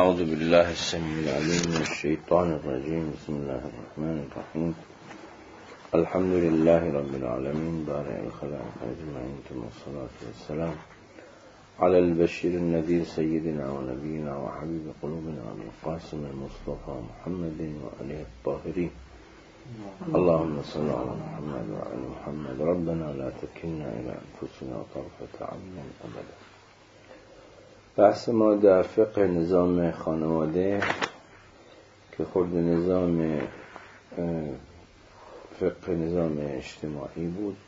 اعوذ بالله السمیع العلیم من الشیطان الرجیم. بسم الله الرحمن الرحیم. الحمد لله رب العالمین بارئ الخلائق اجمعین، ثم الصلاة والسلام علی البشیر النذیر سیدنا و نبینا و حبیب قلوبنا القاسم المصطفى محمد و علیه الطاهرین. اللهم صل علی محمد و علی محمد. ربنا لا تکلنا الی انفسنا طرفة عین ابدا. بحث ما در فقه نظام خانواده که خود نظام فقه نظام اجتماعی بود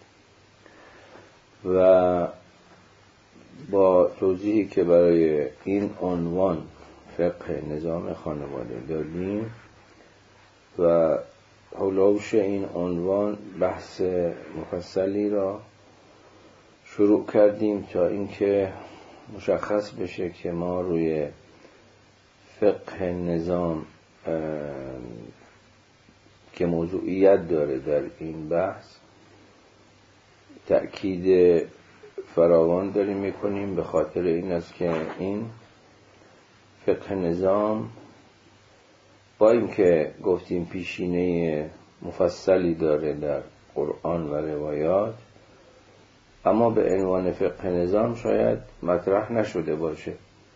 و با توضیحی که برای این عنوان فقه نظام خانواده دادیم و حولوش این عنوان بحث مفصلی را شروع کردیم تا اینکه مشخص بشه که ما روی فقه نظام که موضوعیت داره در این بحث تأکید فراوان داریم میکنیم، به خاطر این است که این فقه نظام با این که گفتیم پیشینه مفصلی داره در قرآن و روایات، اما به عنوان فقه نظام شاید مطرح نشده باشه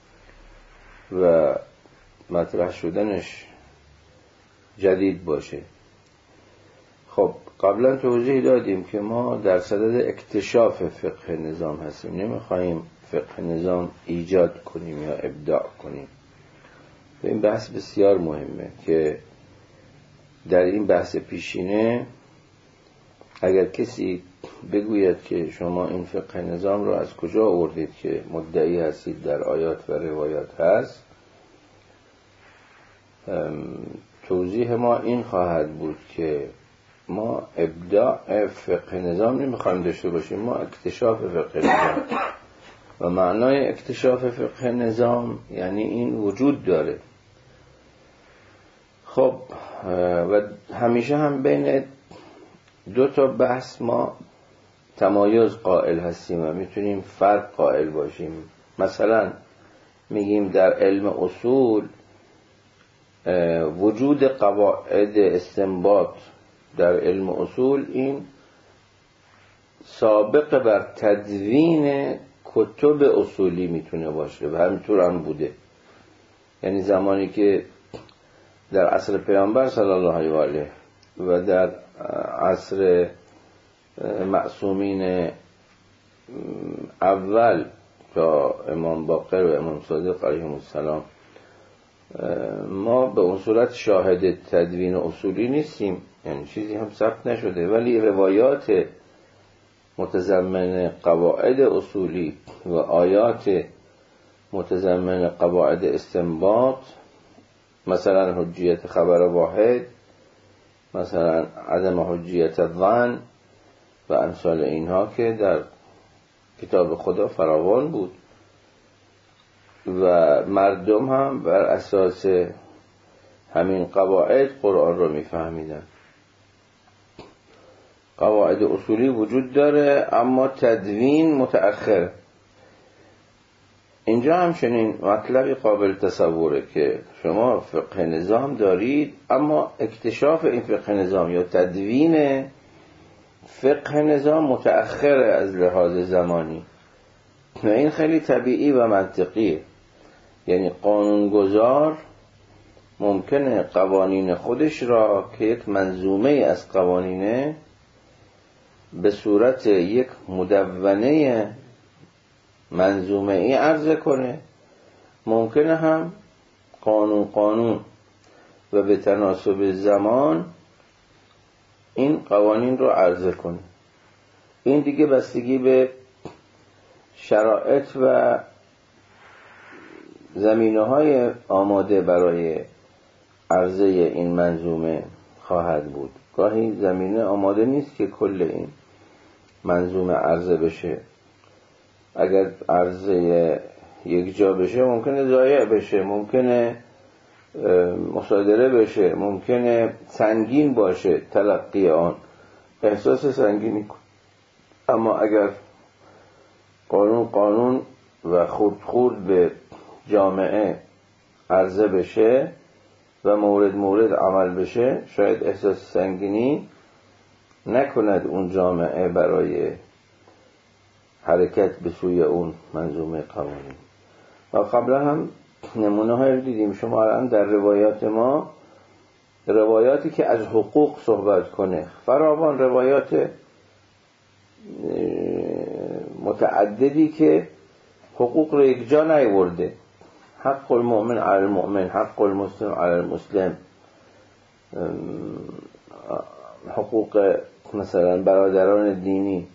و مطرح شدنش جدید باشه. خب قبلا توضیح دادیم که ما در صدد اکتشاف فقه نظام هستیم، نمیخوایم فقه نظام ایجاد کنیم یا ابداع کنیم. و این بحث بسیار مهمه که در این بحث پیشینه اگر کسی بگوید که شما این فقه نظام رو از کجا آوردید که مدعی هستید در آیات و روایات هست، توضیح ما این خواهد بود که ما ابداع فقه نظام نمیخوایم داشته باشیم، ما اکتشاف فقه نظام. و معنای اکتشاف فقه نظام یعنی این وجود داره. خب و همیشه هم بین دو تا بحث ما تمایز قائل هستیم و میتونیم فرق قائل باشیم. مثلا میگیم در علم اصول وجود قواعد استنباط در علم اصول این سابق بر تدوین کتب اصولی میتونه باشه و همینطور هم بوده. یعنی زمانی که در عصر پیامبر صلی الله علیه و آله و در عصر معصومین اول تا امام باقر و امام صادق علیهم السلام ما به اون صورت شاهد تدوین اصولی نیستیم، یعنی چیزی هم ثبت نشده، ولی روایات متضمن قواعد اصولی و آیات متضمن قواعد استنباط، مثلا حجیت خبر واحد، مثلا عدم حجیت الظن و امثال اینها که در کتاب خدا فراوان بود و مردم هم بر اساس همین قواعد قرآن رو میفهمیدن. قواعد اصولی وجود داره اما تدوین متأخر. اینجا همچنین مطلبی قابل تصوره که شما فقه نظام دارید اما اکتشاف این فقه نظام یا تدوین فقه نظام متأخره از لحاظ زمانی و این خیلی طبیعی و منطقیه. یعنی قانونگذار ممکنه قوانین خودش را که یک منظومه از قوانینه به صورت یک مدونه منظومه ای عرضه کنه، ممکنه هم قانون و به تناسب زمان این قوانین رو عرضه کنه. این دیگه بستگی به شرایط و زمینه‌های آماده برای عرضه این منظومه خواهد بود. گاهی زمینه آماده نیست که کل این منظومه عرضه بشه. اگر عرضه یک جا بشه ممکنه ضایع بشه، ممکنه مصادره بشه، ممکنه سنگین باشه تلقی آن، احساس سنگینی کن. اما اگر قانون و خورد به جامعه عرضه بشه و مورد عمل بشه، شاید احساس سنگینی نکند اون جامعه برای حرکت به سوی اون منظومه قوانین. و قبلا هم نمونه های رو دیدیم. شما الان در روایات ما، روایاتی که از حقوق صحبت کنه، فراوان روایات متعددی که حقوق رو یک جا نیورده. حق المؤمن علی المؤمن، حق المسلم علی المسلم، حقوق مثلا برادران دینی،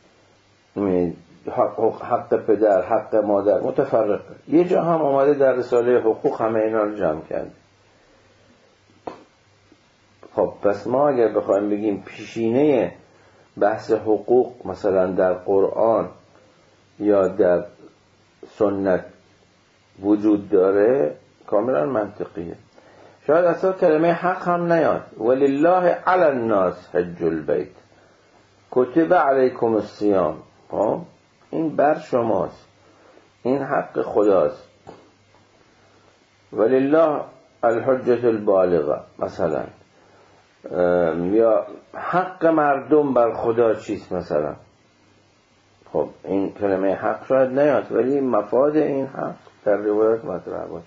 حق پدر، حق مادر، متفرقه. یه جا هم اومده در رساله حقوق همه اینا رو جمع کرده. خب پس ما اگر بخوایم بگیم پیشینه بحث حقوق مثلا در قرآن یا در سنت وجود داره، کاملا منطقیه. شاید اصلا کلمه حق هم نیاد. ولله علی الناس حج البیت کتب علیکم الصیام. این بر شماست، این حق خداست. ولله الحجة البالغه مثلا، یا حق مردم بر خدا چیست مثلا. خب این کلمه حق شاید نیاد، ولی مفاد این حق در روایات مطرح باشه.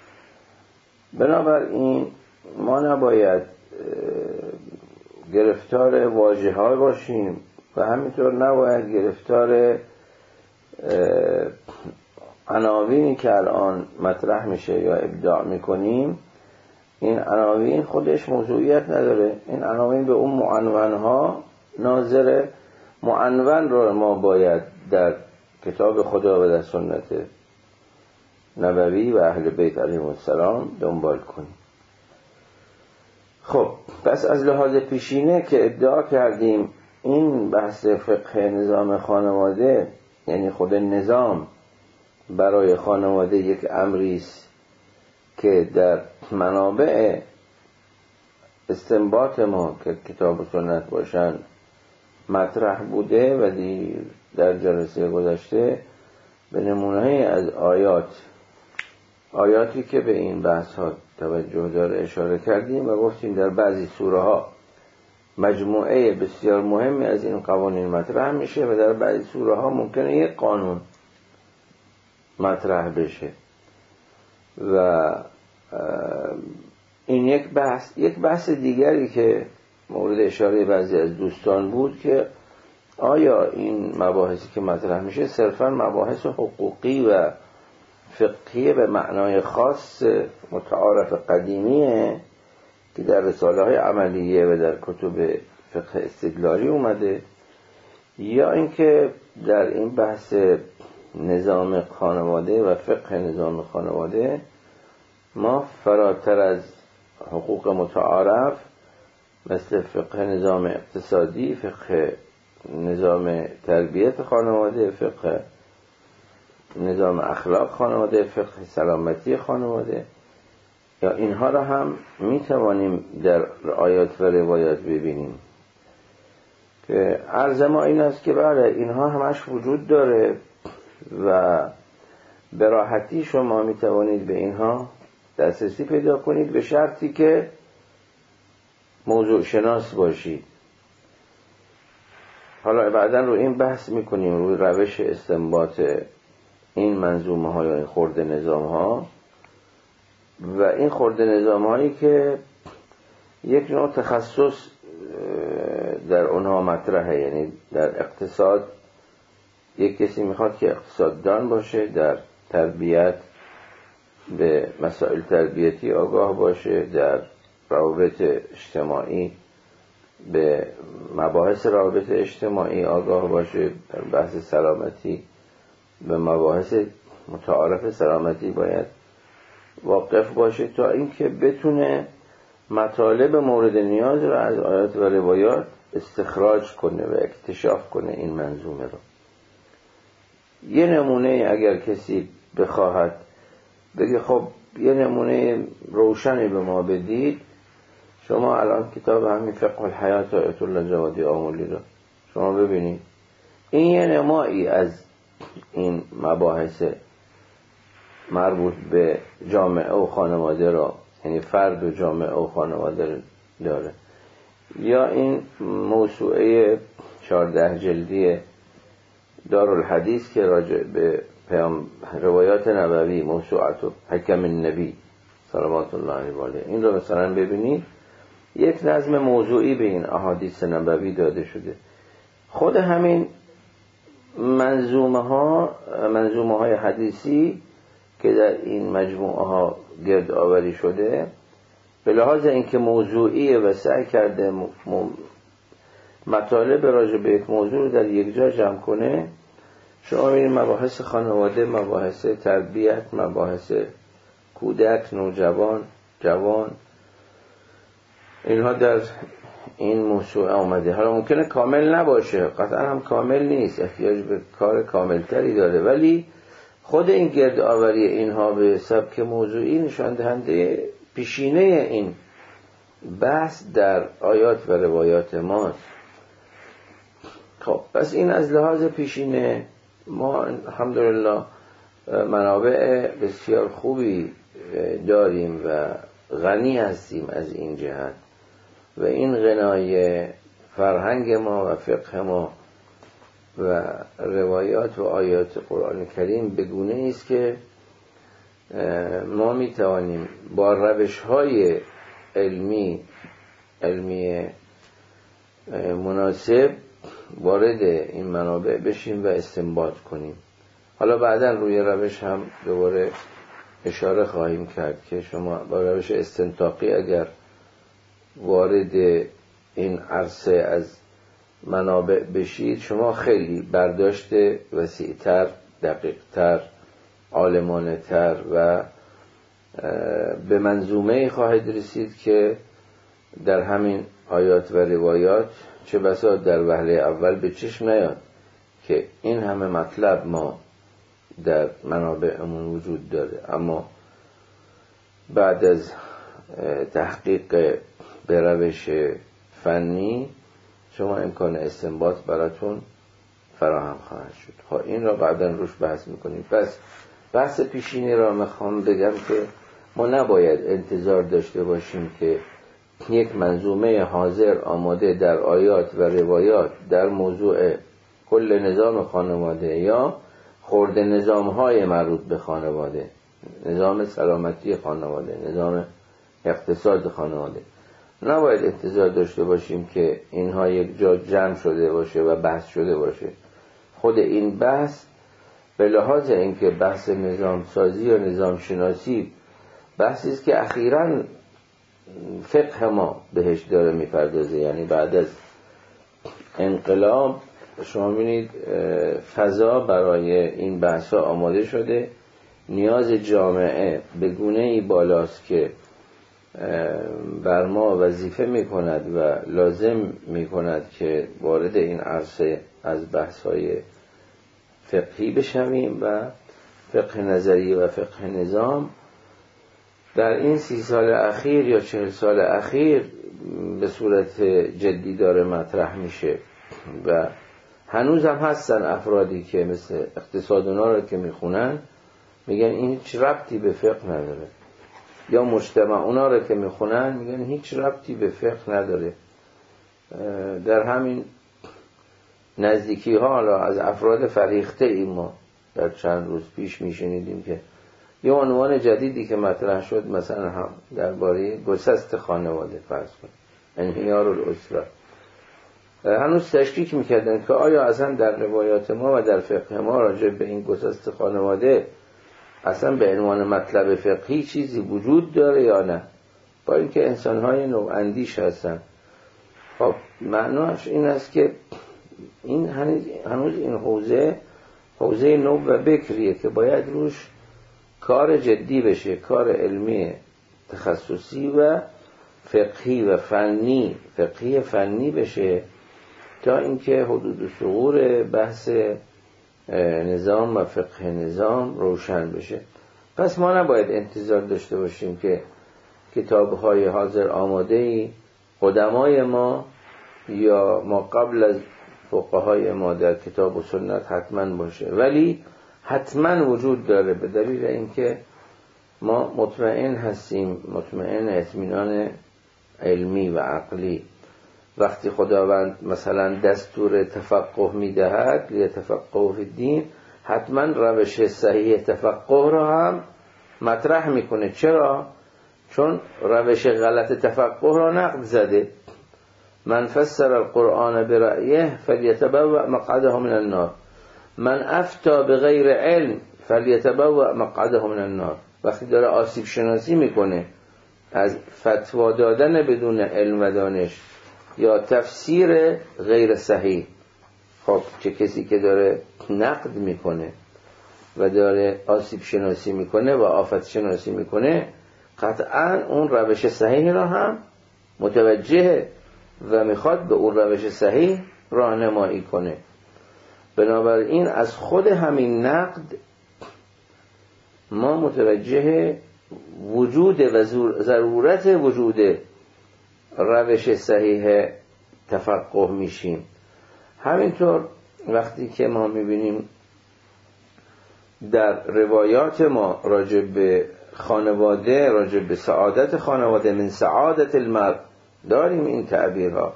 بنابراین ما نباید گرفتار واژه ها باشیم و همینطور نباید گرفتار عناوینی که الان مطرح میشه یا ابداع میکنیم. این عناوین خودش موضوعیت نداره. این عناوین به اون معنونها ناظره. معنون رو ما باید در کتاب خدا و در سنت نبوی و اهل بیت علیهم السلام دنبال کنیم. خب پس از لحاظ پیشینه که ادعا کردیم این بحث فقه نظام خانواده، یعنی خود نظام برای خانواده یک امریست که در منابع استنباط ما که کتاب و سنت باشن مطرح بوده و در جلسه گذشته به نمونه‌ای از آیاتی که به این بحث ها توجه داره اشاره کردیم و گفتیم در بعضی سوره ها مجموعه بسیار مهمی از این قوانین مطرح میشه و در بعضی سوره ها ممکنه یک قانون مطرح بشه. و این یک بحث دیگری که مورد اشاره بعضی از دوستان بود که آیا این مباحثی که مطرح میشه صرفاً مباحث حقوقی و فقهی به معنای خاص متعارف قدیمیه که در رساله های عملیه و در کتب فقه استدلالی اومده، یا اینکه در این بحث نظام خانواده و فقه نظام خانواده ما فراتر از حقوق متعارف مثل فقه نظام اقتصادی، فقه نظام تربیت خانواده، فقه نظام اخلاق خانواده، فقه سلامتی خانواده، یا اینها را هم میتوانیم در آیات و روایات ببینیم. که عرض ما این است که بله اینها همش وجود داره و به راحتی شما میتوانید به اینها دسترسی پیدا کنید به شرطی که موضوع شناس باشید. حالا بعداً رو این بحث میکنیم روی روش استنباط این منظومه ها یا این خرد نظام ها و این خرد نظام هایی که یک نوع تخصص در اونها مطرحه. یعنی در اقتصاد یک کسی میخواد که اقتصاددان باشه، در تربیت به مسائل تربیتی آگاه باشه، در روابط اجتماعی به مباحث روابط اجتماعی آگاه باشه، در بحث سلامتی به مباحث متعارف سلامتی باید واقف باشه تا اینکه بتونه مطالب مورد نیاز رو از آیات و روایات استخراج کنه و اکتشاف کنه این منظومه رو. یه نمونه اگر کسی بخواهد بگه خب یه نمونه روشنی به ما بدید، شما الان کتاب همین فقه الحیات آیت الله جوادی آمولی رو شما ببینید، این یه نمایی از این مباحثه مربوط به جامعه و خانواده را، یعنی فرد و جامعه و خانواده داره، یا این موسوعه 14 جلدی دارالحدیث که راجع به روایات نبوی، موسوعه حکم النبی صلوات الله علیه، این رو مثلا ببینید، یک نظم موضوعی به این احادیث نبوی داده شده. خود همین منظومه های حدیثی که در این مجموعه ها گرد آوری شده، به لحاظ اینکه موضوعیه و سعی کرده مطالب راجع به یک موضوع رو در یک جا جمع کنه، شما ببینید مباحث خانواده، مباحث تربیت، مباحث کودک، نوجوان، جوان، اینها در این موضوع آمده. حالا ممکنه کامل نباشه، قطعا هم کامل نیست، احتیاج به کار کاملتری داره، ولی خود این گرد آوری اینها به سبک موضوعی نشان دهنده پیشینه این بحث در آیات و روایات ماست. خب پس این از لحاظ پیشینه ما الحمدلله منابع بسیار خوبی داریم و غنی هستیم از این جهت، و این غنای فرهنگ ما و فقه ما و روایات و آیات قرآن کریم به گونه است که ما می توانیم با روش‌های علمی مناسب وارد این منابع بشیم و استنباط کنیم. حالا بعداً روی روش هم دوباره اشاره خواهیم کرد که شما با روش استنطاقی اگر وارد این عرصه از منابع بشید، شما خیلی برداشت وسیع‌تر، دقیق‌تر، عالمانه‌تر و به منظومه خواهید رسید که در همین آیات و روایات چه بسا در وهله اول به چشم نیاد که این همه مطلب ما در منابعمون وجود داره، اما بعد از تحقیق به روش فنی شما امکان استنباط براتون فراهم خواهد شد. خب این را بعداً روش بحث میکنیم. پس بحث پیشینی را میخوام بگم که ما نباید انتظار داشته باشیم که یک منظومه حاضر آماده در آیات و روایات در موضوع کل نظام خانواده یا خرد نظام‌های مربوط به خانواده، نظام سلامتی خانواده، نظام اقتصاد خانواده، نباید انتظار داشته باشیم که اینها یک جا جمع شده باشه و بحث شده باشه. خود این بحث به لحاظ اینکه بحث نظام سازی و نظام شناسی بحثی است که اخیراً فقه ما بهش داره میپردازه، یعنی بعد از انقلاب شما می‌بینید فضا برای این بحث‌ها آماده شده، نیاز جامعه به گونه‌ای بالاست که بر ما وظیفه می‌کند و لازم می‌کند که وارد این عرصه از بحث‌های فقهی بشویم و فقه نظری و فقه نظام در این 30 سال اخیر یا 40 سال اخیر به صورت جدی داره مطرح میشه و هنوز هم هستن افرادی که مثل اقتصادونا رو که میخونن میگن این هیچ ربطی به فقه نداره، یا مجتمع اونا رو که میخونن میگن هیچ ربطی به فقه نداره. در همین نزدیکی ها حالا از افراد فریخته ایم ما در چند روز پیش میشنیدیم که یه عنوان جدیدی که مطرح شد مثلا هم درباره گسست خانواده فرض کن، انهیار الاسره، هنوز تشکیک میکردن که آیا اصلا در روایات ما و در فقه ما راجع به این گسست خانواده اصلا به عنوان مطلب فقهی چیزی وجود داره یا نه، با اینکه انسان‌های نوعندیش هستن. خب معناش این است که این هنوز این حوزه نو و بکریه که باید روش کار جدی بشه، کار علمی تخصصی و فقهی و فنی بشه تا اینکه حدود ثغور بحث نظام و فقه نظام روشن بشه. پس ما نباید انتظار داشته باشیم که کتاب‌های حاضر آماده‌ای قدمای ما یا ما قبل از فقهای ما در کتاب و سنت حتما باشه، ولی حتما وجود داره، به دلیل اینکه ما مطمئن هستیم، مطمئن اطمینان علمی و عقلی. وقتی خداوند مثلا دستور تفقه میدهد، لیتفقهوا فی الدین، حتما روش صحیح تفقه را هم مطرح میکنه. چرا؟ چون روش غلط تفقه را نقد زده. من فسر القرآن برأیه فلیتبوأ مقعده من النار، من افتى بغیر علم فلیتبوأ مقعده من النار. وقتی داره آسیب شناسی میکنه از فتوا دادن بدون علم و دانش یا تفسیر غیر صحیح، خب چه کسی که داره نقد میکنه و داره آسیب شناسی میکنه و آفت شناسی میکنه، قطعا اون روش صحیح را هم متوجهه و میخواد به اون روش صحیح راهنمایی کنه. بنابراین از خود همین نقد ما متوجه وجود و ضرورت وجود روش صحیح تفقه میشیم. همینطور وقتی که ما میبینیم در روایات ما راجع به خانواده، راجع به سعادت خانواده، من سعادت المرء، داریم این تعبیرها،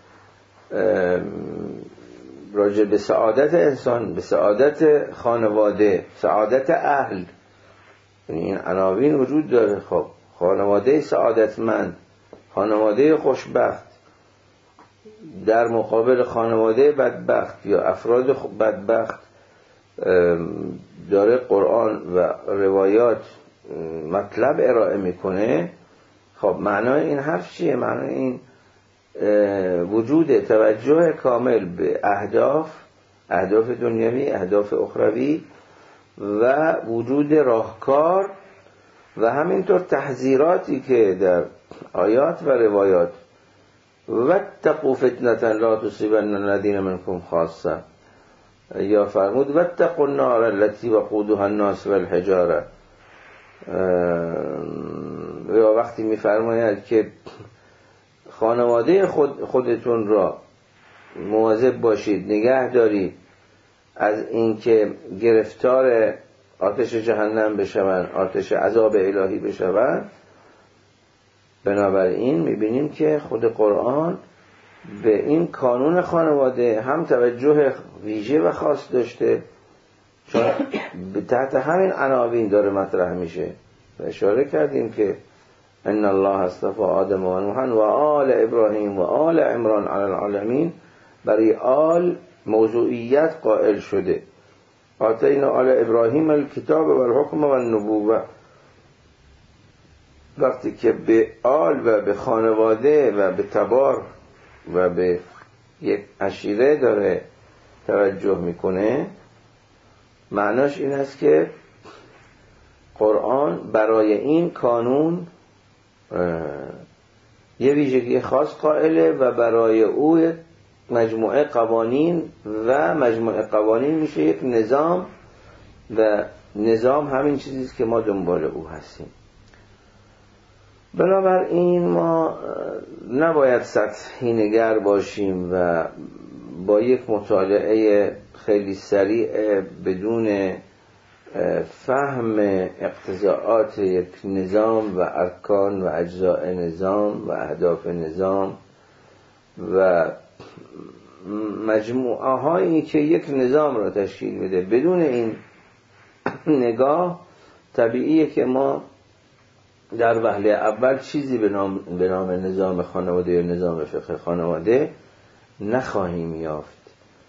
راجع به سعادت انسان، به سعادت خانواده، سعادت اهل، این عناوین وجود داره. خب خانواده سعادتمند، خانواده خوشبخت، در مقابل خانواده بدبخت یا افراد بدبخت داره قرآن و روایات مطلب ارائه میکنه. خب معنای این حرف چیه؟ معنای این وجود توجه کامل به اهداف دنیوی، اهداف اخروی و وجود راهکار و همینطور تحذیراتی که در آیات و روایات واتقوا فتنة لا تصیبن الذین منکم خاصة، یا فرمود واتقوا النار التي وقودها الناس والحجاره، یا وقتی میفرماید که خانواده خودتون را مواظب باشید، نگه دارید از اینکه گرفتار آتش جهنم بشوند، آتش عذاب الهی بشوند. بنابراین میبینیم که خود قرآن به این کانون خانواده هم توجه ویژه و خاص داشته، چون تحت همین عناوین داره مطرح میشه و اشاره کردیم که ان الله اصطفى آدم و نوحا و آل ابراهیم و آل عمران علی العالمین. برای آل موضوعیت قائل شده. آتینا آل ابراهیم الکتاب و الحکم و النبوة. وقتی که به آل و به خانواده و به تبار و به یک عشیره داره توجه میکنه، معناش این است که قرآن برای این کانون یه ویژگی خاص قائله و برای او مجموعه قوانین و مجموعه قوانین میشه یک نظام و نظام همین چیزیست که ما دنبال او هستیم. بنابراین ما نباید سطحی نگر باشیم و با یک مطالعه خیلی سریع بدون فهم اقتضاعات یک نظام و ارکان و اجزاء نظام و اهداف نظام و مجموعه هایی که یک نظام را تشکیل بده، بدون این نگاه طبیعیه که ما در وهله اول چیزی به نام نظام خانواده یا نظام فقه خانواده نخواهیم یافت.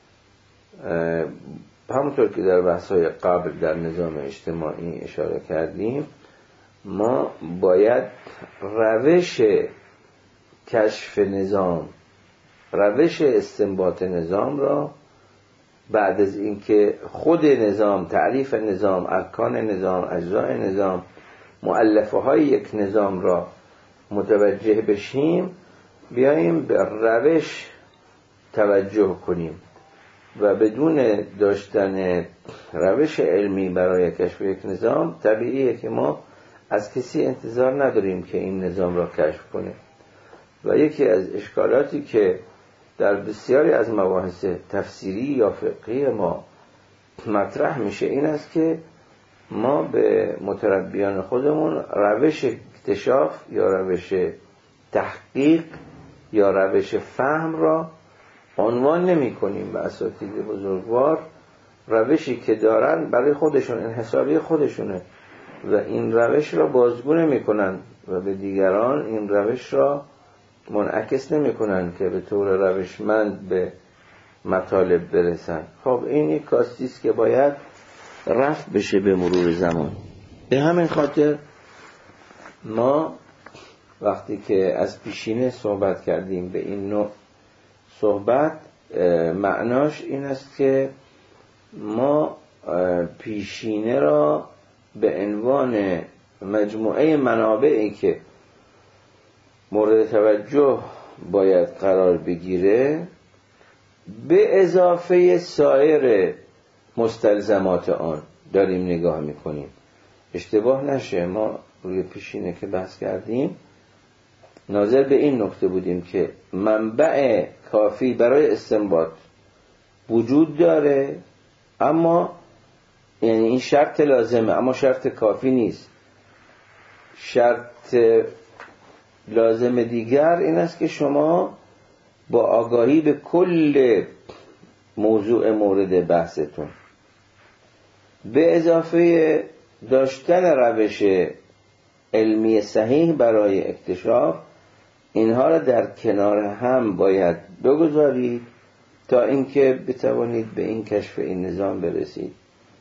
همونطور که در بحث‌های قبل در نظام اجتماعی اشاره کردیم، ما باید روش کشف نظام، روش استنباط نظام را بعد از اینکه خود نظام، تعریف نظام، ارکان نظام، اجزای نظام، مؤلفه های یک نظام را متوجه بشیم، بیاییم به روش توجه کنیم و بدون داشتن روش علمی برای کشف یک نظام طبیعیه که ما از کسی انتظار نداریم که این نظام را کشف کنه. و یکی از اشکالاتی که در بسیاری از مباحث تفسیری یا فقهی ما مطرح میشه این است که ما به متربیان خودمون روش اکتشاف یا روش تحقیق یا روش فهم را عنوان نمی کنیم. به اساتید بزرگوار روشی که دارن برای خودشون انحصاری خودشونه و این روش را بازگو نمی کنن و به دیگران این روش را منعکس نمی کنن که به طور روشمند به مطالب برسن. خب این یک کاستی است که باید رفع بشه به مرور زمان. به همین خاطر ما وقتی که از پیشینه صحبت کردیم به این نوع صحبت معناش این است که ما پیشینه را به عنوان مجموعه منابعی که مورد توجه باید قرار بگیره به اضافه سایر مستلزمات آن داریم نگاه میکنیم. اشتباه نشه، ما روی پیشینه که بحث کردیم ناظر به این نکته بودیم که منبع کافی برای استنباط وجود داره، اما یعنی این شرط لازمه اما شرط کافی نیست. شرط لازم دیگر این است که شما با آگاهی به کل موضوع مورد بحثتون به اضافه داشتن روش علمی صحیح برای اکتشاف اینها را در کنار هم باید بگذارید تا اینکه بتوانید به این کشف این نظام برسید.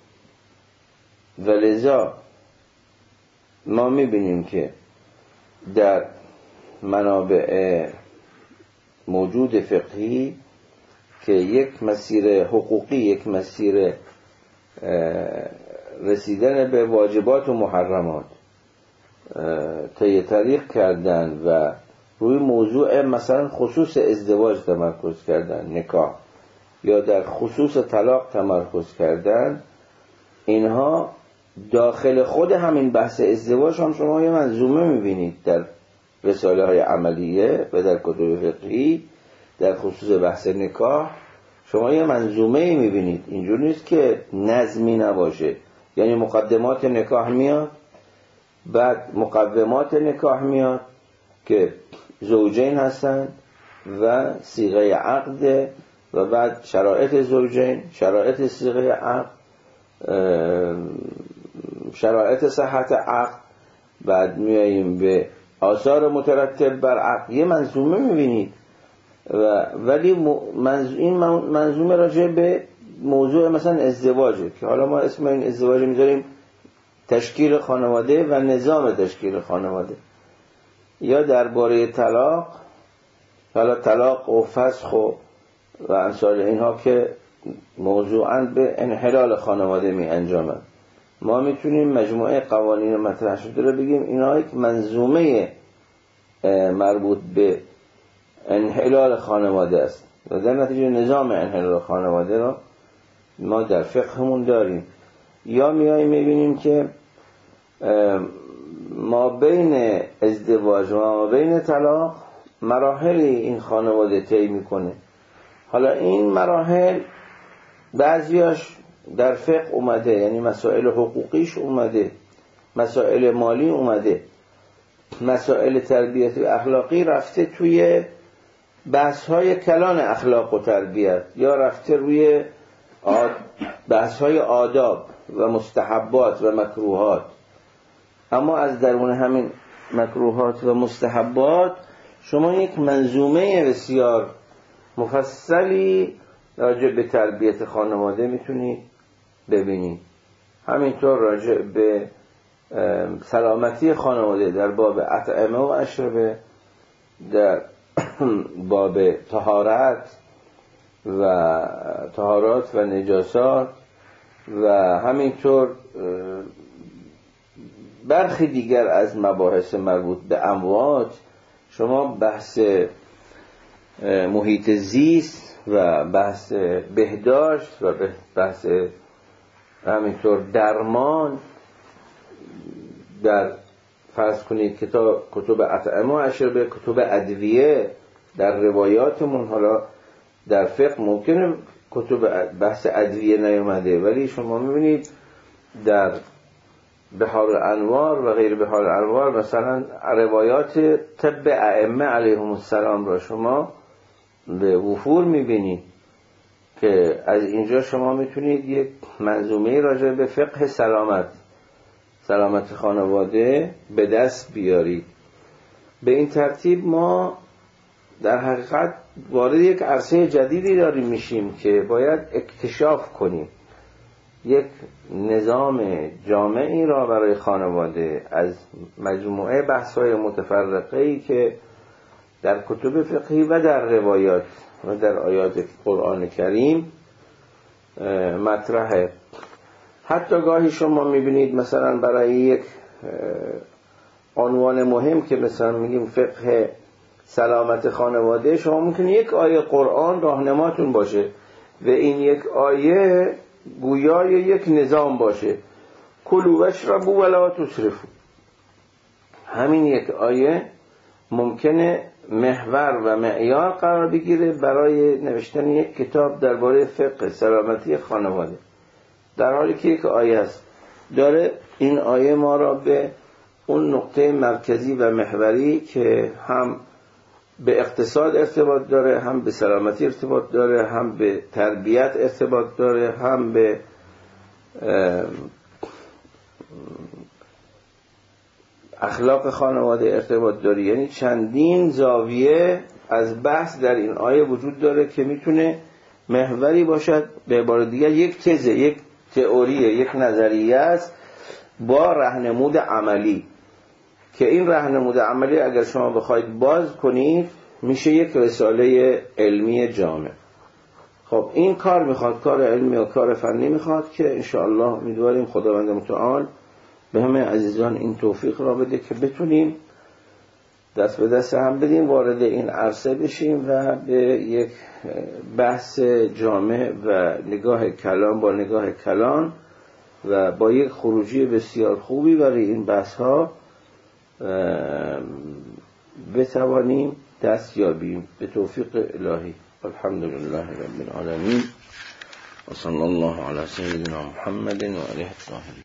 ولذا ما میبینیم که در منابع موجود فقهی که یک مسیر حقوقی، یک مسیر رسیدن به واجبات و محرمات طی طریق کردن و روی موضوع مثلا خصوص ازدواج تمرکز کردن، نکاح، یا در خصوص طلاق تمرکز کردن، اینها داخل خود همین بحث ازدواج هم شما یه منظومه میبینید در رساله های عملیه و در کتب فقهی. در خصوص بحث نکاح شما یه منظومه میبینید، اینجور نیست که نظمی نباشه. یعنی مقدمات نکاح میاد، بعد مقومات نکاح میاد که زوجین هستن و صیغه عقد، و بعد شرایط زوجین، شرایط صیغه عقد، شرایط صحت عقد، بعد میاییم به آثار مترتب بر عقد. یه منظومه میبینید ولی این منظومه راجع به موضوع مثلا ازدواجه که حالا ما اسم این ازدواج میذاریم تشکیل خانواده و نظام تشکیل خانواده، یا درباره طلاق، حالا طلاق و فسخ و امثال اینها که موضوعاً به انحلال خانواده می انجامند. ما میتونیم مجموعه قوانین مطرح شده رو بگیم اینها یک منظومه مربوط به انحلال خانواده است و در نتیجه نظام انحلال خانواده رو ما در فقهمون داریم. یا میاییم میبینیم که ما بین ازدواج و ما بین طلاق مراحلی این خانواده طی میکنه. حالا این مراحل بعضیاش در فقه اومده، یعنی مسائل حقوقیش اومده، مسائل مالی اومده، مسائل تربیتی و اخلاقی رفته توی بحث‌های کلان اخلاق و تربیت، یا رفته روی بحث‌های آداب و مستحبات و مکروهات. اما از درون همین مکروهات و مستحبات شما یک منظومه بسیار مفصلی راجع به تربیت خانواده میتونید ببینید. همینطور راجع به سلامتی خانواده در باب اطعمه و اشربه، در باب طهارت و نجاسات، و همینطور برخی دیگر از مباحث مربوط به اموات. شما بحث محیط زیست و بحث بهداشت و بحث همینطور درمان در فرض کنید کتب اطعمه و اشربه، کتب ادویه، در روایاتمون، حالا در فقه ممکنه کتب بحث ادویه نیومده، ولی شما میبینید در بحار الانوار و غیر بحار الانوار مثلا روایات طب ائمه علیهم السلام را شما به وفور میبینید که از اینجا شما میتونید یک منظومه راجع به فقه سلامت خانواده به دست بیارید. به این ترتیب ما در حقیقت وارد یک عرصه جدیدی داریم میشیم که باید اکتشاف کنیم یک نظام جامعی را برای خانواده از مجموعه بحث‌های متفرقه‌ای که در کتب فقهی و در روایات و در آیات قرآن کریم مطرحه. حتی گاهی شما میبینید مثلا برای یک عنوان مهم که مثلا میگیم فقه سلامت خانواده، شما ممکنه یک آیه قرآن راهنماتون باشه و این یک آیه گویای یک نظام باشه، کلوا واشربوا ولا تسرفوا. همین یک آیه ممکنه محور و معیار قرار بگیره برای نوشتن یک کتاب درباره فقه سلامتی خانواده، در حالی که یک آیه است داره این آیه ما را به اون نقطه مرکزی و محوری که هم به اقتصاد ارتباط داره، هم به سلامتی ارتباط داره، هم به تربیت ارتباط داره، هم به اخلاق خانواده ارتباط داره. یعنی چندین زاویه از بحث در این آیه وجود داره که میتونه محوری باشد. به عبارت دیگر یک تزه، یک تئوریه، یک نظریه است با راهنمود عملی که این راهنمود عملی اگر شما بخواید باز کنید میشه یک رساله علمی جامع. خب این کار میخواد، کار علمی و کار فنی میخواد که انشاءالله امیدواریم خداوند متعال به همه عزیزان این توفیق را بده که بتونیم دست به دست هم بدیم، وارد این عرصه بشیم و به یک بحث جامع و نگاه کلان با نگاه کلان و با یک خروجی بسیار خوبی برای این بحث ها بتوانیم دست یابیم به توفیق الهی. الحمدلله رب العالمین و صلی الله علی سیدنا محمد و آله الطاهرین.